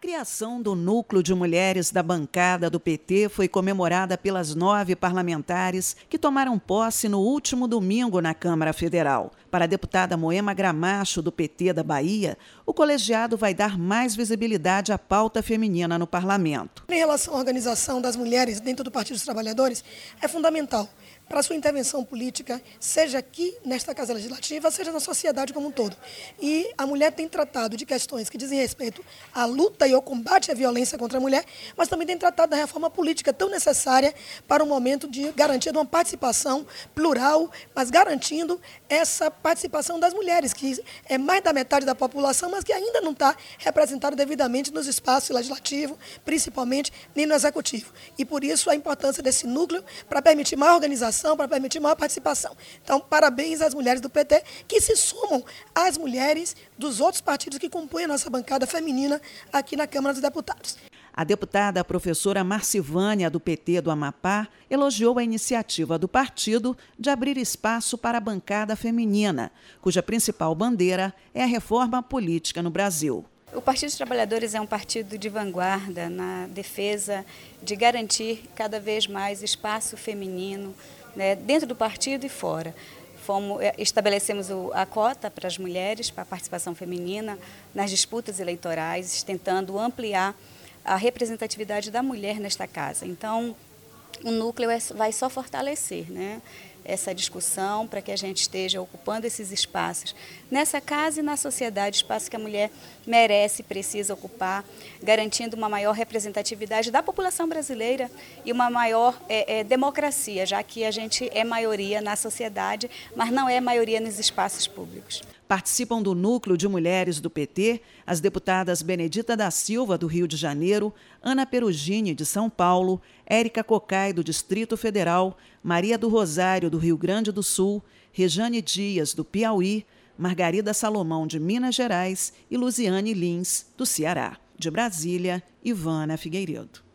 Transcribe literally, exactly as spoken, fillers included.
criação do Núcleo de Mulheres da bancada do P T foi comemorada pelas nove parlamentares que tomaram posse no último domingo na Câmara Federal. Para a deputada Moema Gramacho, do P T da Bahia, o colegiado vai dar mais visibilidade à pauta feminina no parlamento. Em relação à organização das mulheres dentro do Partido dos Trabalhadores, é fundamental para a sua intervenção política, seja aqui nesta Casa Legislativa, seja na sociedade como um todo. E a mulher tem tratado de questões que dizem respeito à luta e ao combate à violência contra a mulher, mas também tem tratado da reforma política tão necessária para o momento de garantia de uma participação plural, mas garantindo essa participação das mulheres, que é mais da metade da população, mas que ainda não está representada devidamente nos espaços legislativos, principalmente nem no executivo. E por isso a importância desse núcleo para permitir maior organização, para permitir maior participação. Então, parabéns às mulheres do P T que se somam às mulheres dos outros partidos que compõem a nossa bancada feminina aqui na Câmara dos Deputados. A deputada professora Marcivânia, do P T do Amapá, elogiou a iniciativa do partido de abrir espaço para a bancada feminina, cuja principal bandeira é a reforma política no Brasil. O Partido dos Trabalhadores é um partido de vanguarda na defesa de garantir cada vez mais espaço feminino, né, dentro do partido e fora. Fomos, estabelecemos a cota para as mulheres, para a participação feminina nas disputas eleitorais, tentando ampliar a representatividade da mulher nesta casa. Então, o núcleo vai só fortalecer, né, essa discussão para que a gente esteja ocupando esses espaços nessa casa e na sociedade, espaço que a mulher merece e precisa ocupar, garantindo uma maior representatividade da população brasileira e uma maior é, é, democracia, já que a gente é maioria na sociedade, mas não é maioria nos espaços públicos. Participam do Núcleo de Mulheres do P T as deputadas Benedita da Silva, do Rio de Janeiro, Ana Perugini, de São Paulo, Érica Cocai, do Distrito Federal, Maria do Rosário, do Rio Grande do Sul, Rejane Dias, do Piauí, Margarida Salomão, de Minas Gerais e Luziane Lins, do Ceará. De Brasília, Ivana Figueiredo.